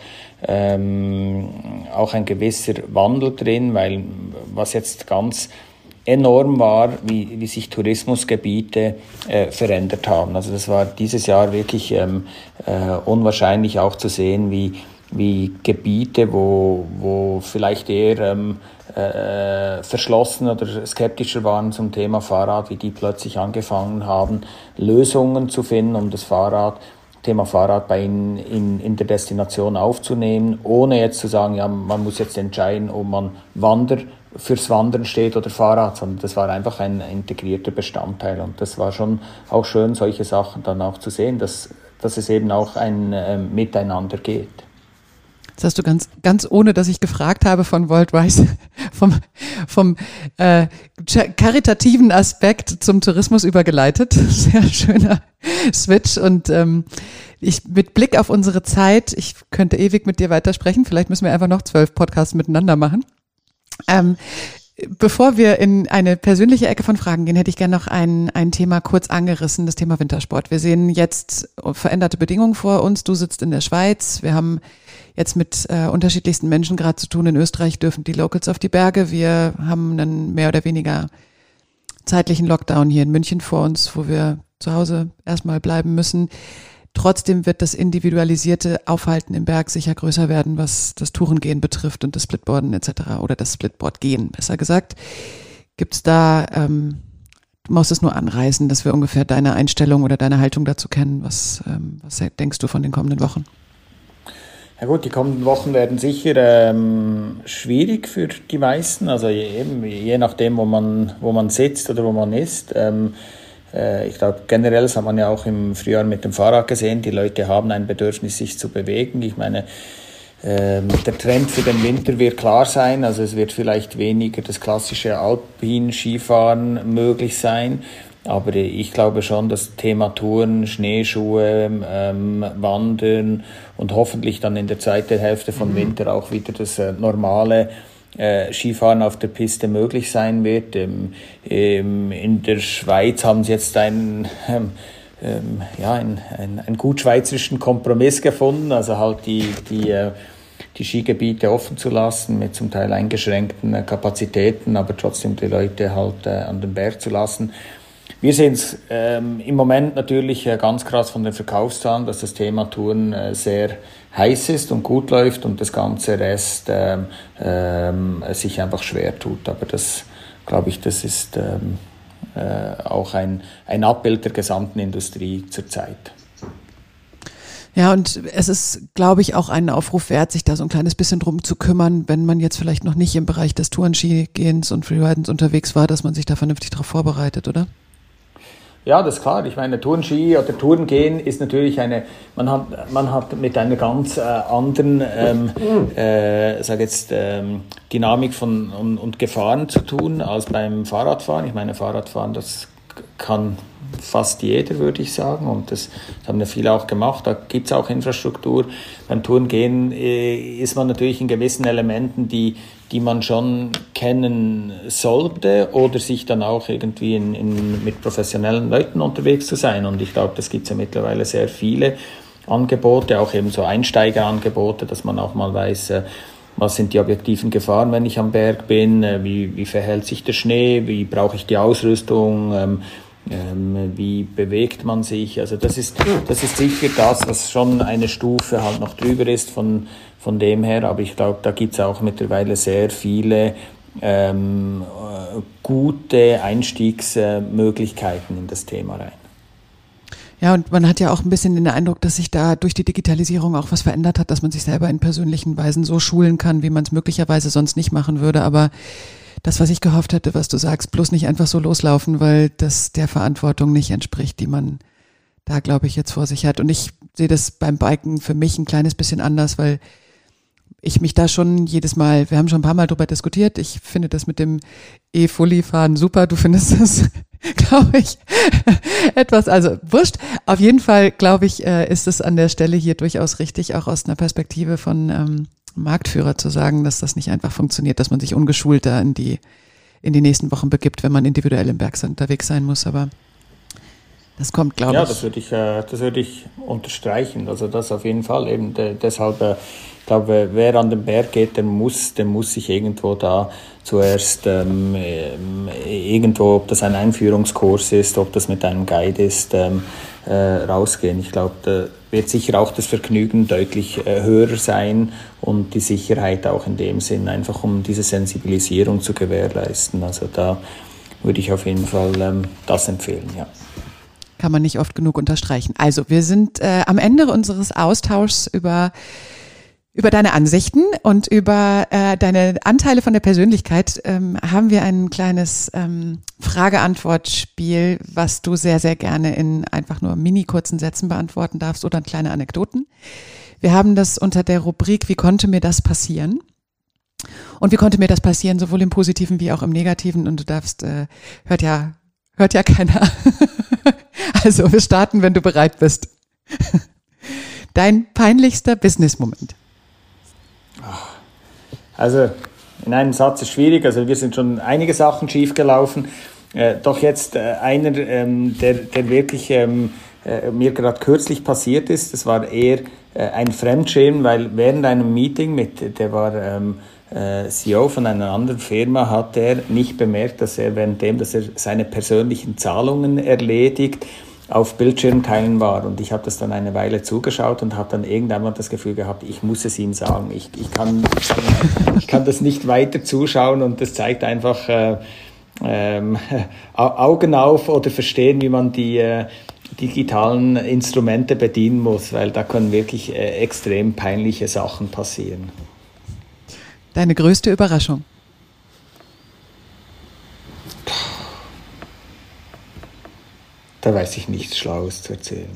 ähm, auch ein gewisser Wandel drin, weil was jetzt ganz enorm war, wie, wie sich Tourismusgebiete äh, verändert haben. Also das war dieses Jahr wirklich ähm, äh, unwahrscheinlich auch zu sehen, wie, wie Gebiete, wo, wo vielleicht eher ähm, äh, verschlossen oder skeptischer waren zum Thema Fahrrad, wie die plötzlich angefangen haben, Lösungen zu finden, um das Fahrrad, Thema Fahrrad bei ihnen in, in der Destination aufzunehmen, ohne jetzt zu sagen, ja, man muss jetzt entscheiden, ob man Wander, fürs Wandern steht oder Fahrrad, sondern das war einfach ein integrierter Bestandteil und das war schon auch schön, solche Sachen dann auch zu sehen, dass, dass es eben auch ein äh, Miteinander geht. Das hast du ganz, ganz ohne, dass ich gefragt habe von Worldwise, vom, vom äh, karitativen Aspekt zum Tourismus übergeleitet. Sehr schöner Switch. Und ähm, ich mit Blick auf unsere Zeit, ich könnte ewig mit dir weitersprechen, vielleicht müssen wir einfach noch zwölf Podcasts miteinander machen. Ähm, Bevor wir in eine persönliche Ecke von Fragen gehen, hätte ich gerne noch ein, ein Thema kurz angerissen, das Thema Wintersport. Wir sehen jetzt veränderte Bedingungen vor uns. Du sitzt in der Schweiz. Wir haben jetzt mit äh, unterschiedlichsten Menschen gerade zu tun. In Österreich dürfen die Locals auf die Berge. Wir haben einen mehr oder weniger zeitlichen Lockdown hier in München vor uns, wo wir zu Hause erstmal bleiben müssen. Trotzdem wird das individualisierte Aufhalten im Berg sicher größer werden, was das Tourengehen betrifft und das Splitboarden et cetera oder das Splitboardgehen, besser gesagt. Gibt es da, ähm, du musst es nur anreißen, dass wir ungefähr deine Einstellung oder deine Haltung dazu kennen. Was, ähm, was denkst du von den kommenden Wochen? Ja gut, die kommenden Wochen werden sicher ähm, schwierig für die meisten, also je, eben, je nachdem, wo man, wo man sitzt oder wo man ist. Ähm, Ich glaube, generell, das hat man ja auch im Frühjahr mit dem Fahrrad gesehen, die Leute haben ein Bedürfnis, sich zu bewegen. Ich meine, äh, der Trend für den Winter wird klar sein, also es wird vielleicht weniger das klassische Alpin-Skifahren möglich sein, aber ich glaube schon, das Thema Touren, Schneeschuhe, ähm, Wandern und hoffentlich dann in der zweiten Hälfte von Winter auch wieder das äh, normale Äh, Skifahren auf der Piste möglich sein wird. Ähm, ähm, in der Schweiz haben sie jetzt einen, ähm, ähm, ja, einen, einen, einen gut schweizerischen Kompromiss gefunden, also halt die, die, äh, die Skigebiete offen zu lassen mit zum Teil eingeschränkten äh, Kapazitäten, aber trotzdem die Leute halt äh, an den Berg zu lassen. Wir sehen es ähm, im Moment natürlich äh, ganz krass von den Verkaufszahlen, dass das Thema Touren äh, sehr heiß ist und gut läuft und das ganze Rest ähm, ähm, sich einfach schwer tut. Aber das, glaube ich, das ist ähm, äh, auch ein, ein Abbild der gesamten Industrie zurzeit. Ja, und es ist, glaube ich, auch ein Aufruf wert, sich da so ein kleines bisschen drum zu kümmern, wenn man jetzt vielleicht noch nicht im Bereich des Tourenskigehens und Freeridens unterwegs war, dass man sich da vernünftig darauf vorbereitet, oder? Ja, das ist klar. Ich meine, Tourenski oder Tourengehen ist natürlich eine, man hat, man hat mit einer ganz äh, anderen, ähm, äh, sag jetzt, ähm, Dynamik von und, und Gefahren zu tun als beim Fahrradfahren. Ich meine, Fahrradfahren, das kann fast jeder, würde ich sagen, und das, das haben ja viele auch gemacht, da gibt es auch Infrastruktur. Beim Tourengehen äh, ist man natürlich in gewissen Elementen, die, die man schon kennen sollte oder sich dann auch irgendwie in, in, mit professionellen Leuten unterwegs zu sein, und ich glaube, das gibt es ja mittlerweile sehr viele Angebote, auch eben so Einsteigerangebote, dass man auch mal weiß, äh, was sind die objektiven Gefahren, wenn ich am Berg bin, äh, wie, wie verhält sich der Schnee, wie brauche ich die Ausrüstung, ähm, Ähm, wie bewegt man sich? Also das ist, das ist sicher das, was schon eine Stufe halt noch drüber ist von, von dem her. Aber ich glaube, da gibt es auch mittlerweile sehr viele ähm, gute Einstiegsmöglichkeiten in das Thema rein. Ja, und man hat ja auch ein bisschen den Eindruck, dass sich da durch die Digitalisierung auch was verändert hat, dass man sich selber in persönlichen Weisen so schulen kann, wie man es möglicherweise sonst nicht machen würde. Aber das, was ich gehofft hätte, was du sagst, bloß nicht einfach so loslaufen, weil das der Verantwortung nicht entspricht, die man da, glaube ich, jetzt vor sich hat. Und ich sehe das beim Biken für mich ein kleines bisschen anders, weil ich mich da schon jedes Mal, wir haben schon ein paar Mal drüber diskutiert, ich finde das mit dem E-Fully-Fahren super, du findest das, glaube ich, etwas, also wurscht. Auf jeden Fall, glaube ich, ist es an der Stelle hier durchaus richtig, auch aus einer Perspektive von ähm, Marktführer zu sagen, dass das nicht einfach funktioniert, dass man sich ungeschult da in die, in die nächsten Wochen begibt, wenn man individuell im Berg unterwegs sein muss, aber das kommt, glaube ja, ich. Ja, das würde ich, das würde ich unterstreichen, also das auf jeden Fall, eben de, deshalb, ich glaube, wer an den Berg geht, der muss, der muss sich irgendwo da zuerst ähm, irgendwo, ob das ein Einführungskurs ist, ob das mit einem Guide ist, ähm, äh, rausgehen. Ich glaube, da wird sicher auch das Vergnügen deutlich äh, höher sein und die Sicherheit auch in dem Sinn, einfach um diese Sensibilisierung zu gewährleisten. Also da würde ich auf jeden Fall ähm, das empfehlen, ja. Kann man nicht oft genug unterstreichen. Also wir sind äh, am Ende unseres Austauschs über Über deine Ansichten und über äh, deine Anteile von der Persönlichkeit ähm, haben wir ein kleines ähm, Frage-Antwort-Spiel, was du sehr, sehr gerne in einfach nur mini kurzen Sätzen beantworten darfst oder kleine Anekdoten. Wir haben das unter der Rubrik, wie konnte mir das passieren? Und wie konnte mir das passieren, sowohl im Positiven wie auch im Negativen? Und du darfst, äh, hört ja, hört ja keiner. Also wir starten, wenn du bereit bist. Dein peinlichster Business-Moment. Also in einem Satz ist schwierig, also wir sind schon einige Sachen schief gelaufen, äh, doch jetzt äh, einer, ähm, der, der wirklich ähm, äh, mir gerade kürzlich passiert ist, das war eher äh, ein Fremdschirm, weil während einem Meeting mit, der war ähm, äh, C E O von einer anderen Firma, hat er nicht bemerkt, dass er währenddem, dass er seine persönlichen Zahlungen erledigt, auf Bildschirmteilen war, und ich habe das dann eine Weile zugeschaut und habe dann irgendwann das Gefühl gehabt, ich muss es ihm sagen, ich, ich, kann, ich kann das nicht weiter zuschauen, und das zeigt einfach äh, ähm, Augen auf oder verstehen, wie man die äh, digitalen Instrumente bedienen muss, weil da können wirklich äh, extrem peinliche Sachen passieren. Deine größte Überraschung? Da weiß ich nichts Schlaues zu erzählen.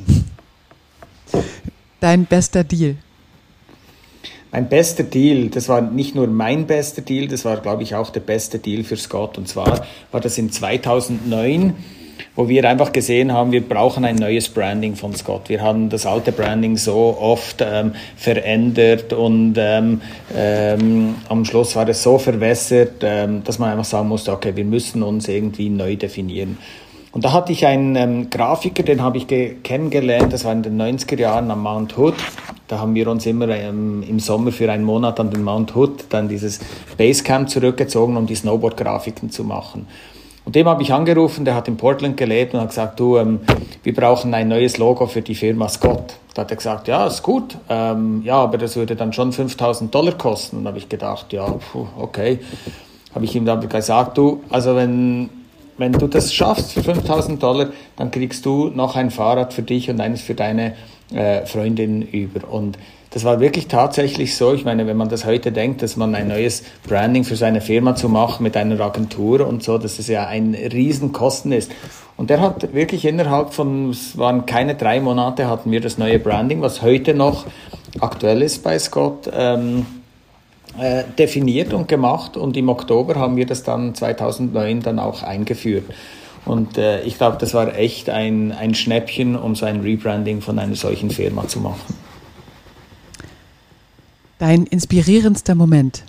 Dein bester Deal? Mein bester Deal, das war nicht nur mein bester Deal, das war, glaube ich, auch der beste Deal für Scott. Und zwar war das in zweitausendneun, wo wir einfach gesehen haben, wir brauchen ein neues Branding von Scott. Wir haben das alte Branding so oft ähm, verändert und ähm, ähm, am Schluss war es so verwässert, ähm, dass man einfach sagen musste, okay, wir müssen uns irgendwie neu definieren. Und da hatte ich einen ähm, Grafiker, den habe ich ge- kennengelernt, das war in den neunziger Jahren am Mount Hood. Da haben wir uns immer ähm, im Sommer für einen Monat an den Mount Hood, dann dieses Basecamp zurückgezogen, um die Snowboard-Grafiken zu machen. Und dem habe ich angerufen, der hat in Portland gelebt und hat gesagt, du, ähm, wir brauchen ein neues Logo für die Firma Scott. Da hat er gesagt, ja, ist gut, ähm, ja, aber das würde dann schon fünftausend Dollar kosten. Und da habe ich gedacht, ja, puh, okay. Habe ich ihm dann gesagt, du, also wenn... Wenn du das schaffst für fünftausend Dollar, dann kriegst du noch ein Fahrrad für dich und eines für deine äh, Freundin über. Und das war wirklich tatsächlich so. Ich meine, wenn man das heute denkt, dass man ein neues Branding für seine Firma zu machen mit einer Agentur und so, dass es ja ein Riesenkosten ist. Und der hat wirklich innerhalb von, es waren keine drei Monate, hatten wir das neue Branding, was heute noch aktuell ist bei Scott, ähm, äh, definiert und gemacht. Und im Oktober haben wir das dann zweitausendneun dann auch eingeführt. Und äh, ich glaube, das war echt ein, ein Schnäppchen, um so ein Rebranding von einer solchen Firma zu machen. Dein inspirierendster Moment?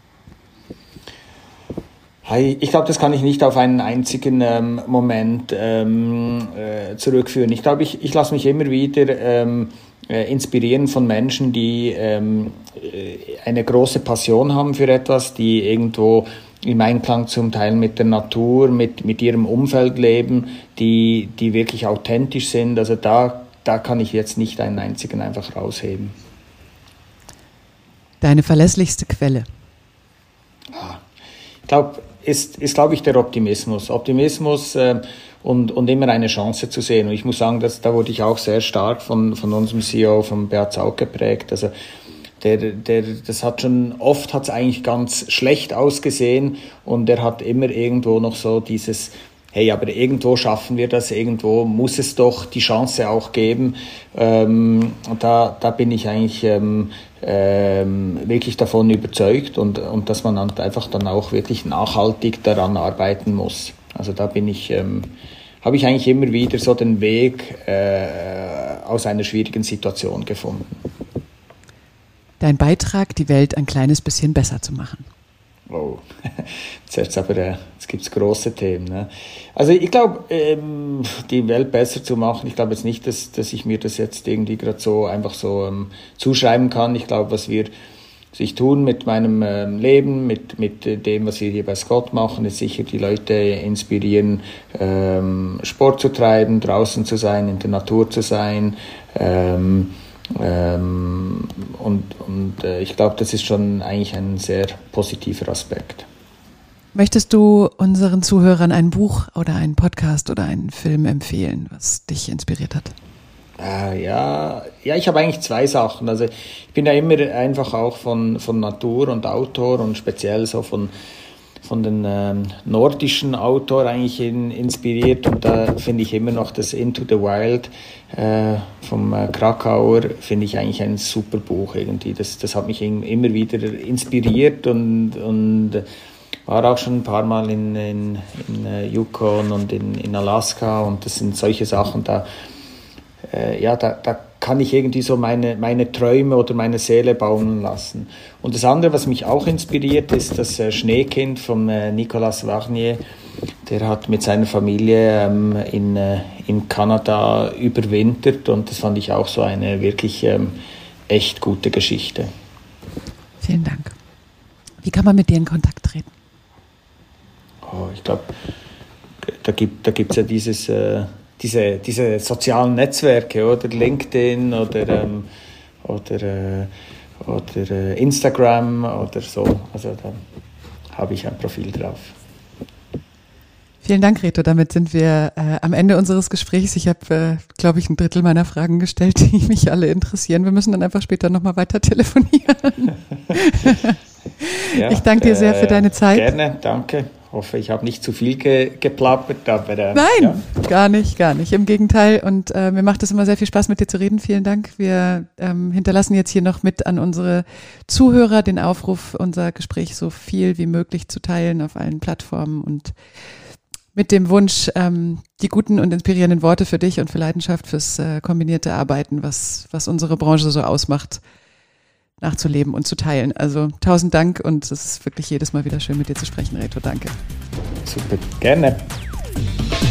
Hi, ich glaube, das kann ich nicht auf einen einzigen ähm, Moment ähm, äh, zurückführen. Ich glaube, ich, ich lasse mich immer wieder ähm, äh, inspirieren von Menschen, die ähm, eine große Passion haben für etwas, die irgendwo im Einklang zum Teil mit der Natur, mit, mit ihrem Umfeld leben, die, die wirklich authentisch sind. Also da, da kann ich jetzt nicht einen einzigen einfach rausheben. Deine verlässlichste Quelle? Ich glaube, ist, ist glaube ich, der Optimismus. Optimismus äh, und, und immer eine Chance zu sehen. Und ich muss sagen, dass, da wurde ich auch sehr stark von, von unserem C E O, von Beat Zaug, geprägt. Also der, der, das hat schon, oft hat es eigentlich ganz schlecht ausgesehen und er hat immer irgendwo noch so dieses, hey, aber irgendwo schaffen wir das, irgendwo muss es doch die Chance auch geben. Ähm, da, da bin ich eigentlich ähm, ähm, wirklich davon überzeugt und, und dass man einfach dann auch wirklich nachhaltig daran arbeiten muss. Also da bin ich, ähm, habe ich eigentlich immer wieder so den Weg äh, aus einer schwierigen Situation gefunden. Dein Beitrag, die Welt ein kleines bisschen besser zu machen? Oh, jetzt aber, äh, jetzt gibt es große Themen. Ne? Also ich glaube, ähm, die Welt besser zu machen, ich glaube jetzt nicht, dass, dass ich mir das jetzt irgendwie gerade so einfach so ähm, zuschreiben kann. Ich glaube, was wir sich tun mit meinem ähm, Leben, mit, mit dem, was wir hier bei Scott machen, ist sicher die Leute inspirieren, ähm, Sport zu treiben, draußen zu sein, in der Natur zu sein. Ähm, Ähm, und und äh, ich glaube, das ist schon eigentlich ein sehr positiver Aspekt. Möchtest du unseren Zuhörern ein Buch oder einen Podcast oder einen Film empfehlen, was dich inspiriert hat? Äh, ja, ja, ich habe eigentlich zwei Sachen. Also ich bin ja immer einfach auch von, von Natur und Autor und speziell so von von den ähm, nordischen Autor eigentlich in, inspiriert und da finde ich immer noch das Into the Wild äh, vom äh, Krakauer, finde ich eigentlich ein super Buch irgendwie. Das, das hat mich in, immer wieder inspiriert und, und war auch schon ein paar Mal in, in, in äh, Yukon und in, in Alaska und das sind solche Sachen, da, äh, ja, da, da kann ich irgendwie so meine, meine Träume oder meine Seele bauen lassen. Und das andere, was mich auch inspiriert, ist das äh, Schneekind von äh, Nicolas Varnier. Der hat mit seiner Familie ähm, in, äh, in Kanada überwintert und das fand ich auch so eine wirklich ähm, echt gute Geschichte. Vielen Dank. Wie kann man mit dir in Kontakt treten? Oh, ich glaube, da gibt da gibt's ja dieses... Äh, Diese, diese sozialen Netzwerke, oder LinkedIn oder, ähm, oder, äh, oder äh, Instagram oder so. Also da habe ich ein Profil drauf. Vielen Dank, Reto. Damit sind wir äh, am Ende unseres Gesprächs. Ich habe, äh, glaube ich, ein Drittel meiner Fragen gestellt, die mich alle interessieren. Wir müssen dann einfach später nochmal weiter telefonieren. Ja, ich danke dir sehr für deine Zeit. Gerne, danke. Ich hoffe, ich habe nicht zu viel ge- geplappert. Aber, äh, Nein, ja. gar nicht, gar nicht. Im Gegenteil. Und äh, mir macht es immer sehr viel Spaß, mit dir zu reden. Vielen Dank. Wir ähm, hinterlassen jetzt hier noch mit an unsere Zuhörer den Aufruf, unser Gespräch so viel wie möglich zu teilen auf allen Plattformen und mit dem Wunsch, ähm, die guten und inspirierenden Worte für dich und für Leidenschaft, fürs äh, kombinierte Arbeiten, was, was unsere Branche so ausmacht, nachzuleben und zu teilen. Also tausend Dank und es ist wirklich jedes Mal wieder schön, mit dir zu sprechen, Reto. Danke. Super, gerne.